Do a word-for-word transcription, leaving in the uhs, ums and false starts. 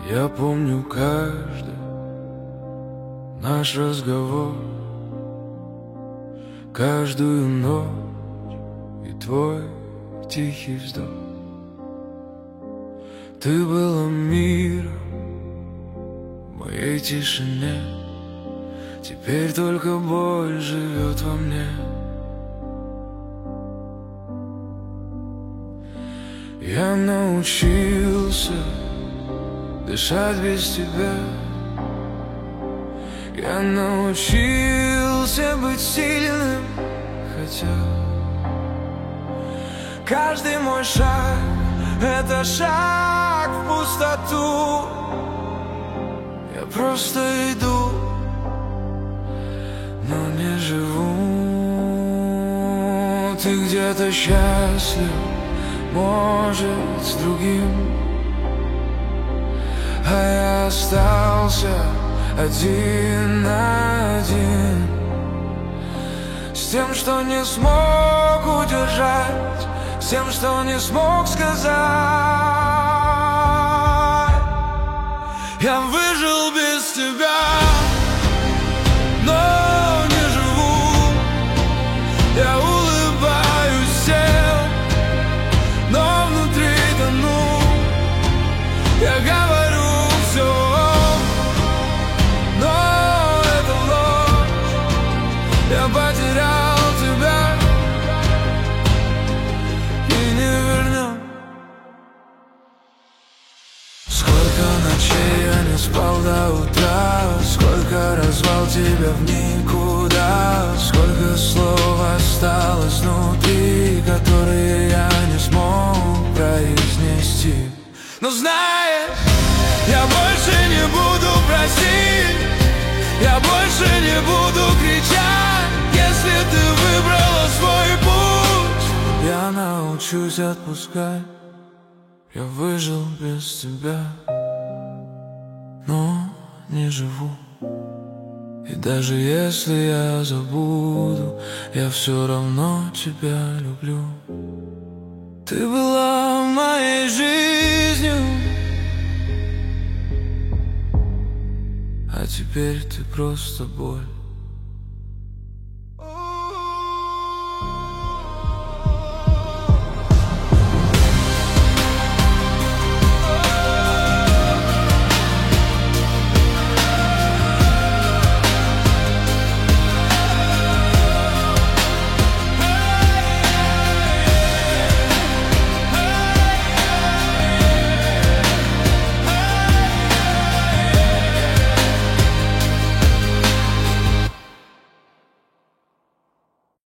Я помню каждый наш разговор, каждую ночь и твой тихий вздох. Ты была миром в моей тишине, теперь только боль живет во мне. Я научился дышать без тебя, я научился быть сильным, хотя каждый мой шаг — это шаг в пустоту. Я просто иду, но не живу. Ты где-то счастлив, может, с другим, а я остался один на один с тем, что не смог удержать, с тем, что не смог сказать. Я выжил без тебя, но не живу. Я улыбаюсь всем, но внутри тону. Я говорю все, но это ложь. Я потерял тебя и не вернем. Сколько ночей я не спал до утра, сколько раз звал тебя в никуда, сколько слов осталось внутри, которые я не смог произнести. Но знаешь, я больше не буду просить, я больше не буду кричать, если ты выбрала свой путь. Я научусь отпускать. Я выжил без тебя, но не живу. И даже если я забуду, я все равно тебя люблю. Ты была моей жизнью, а теперь ты просто боль.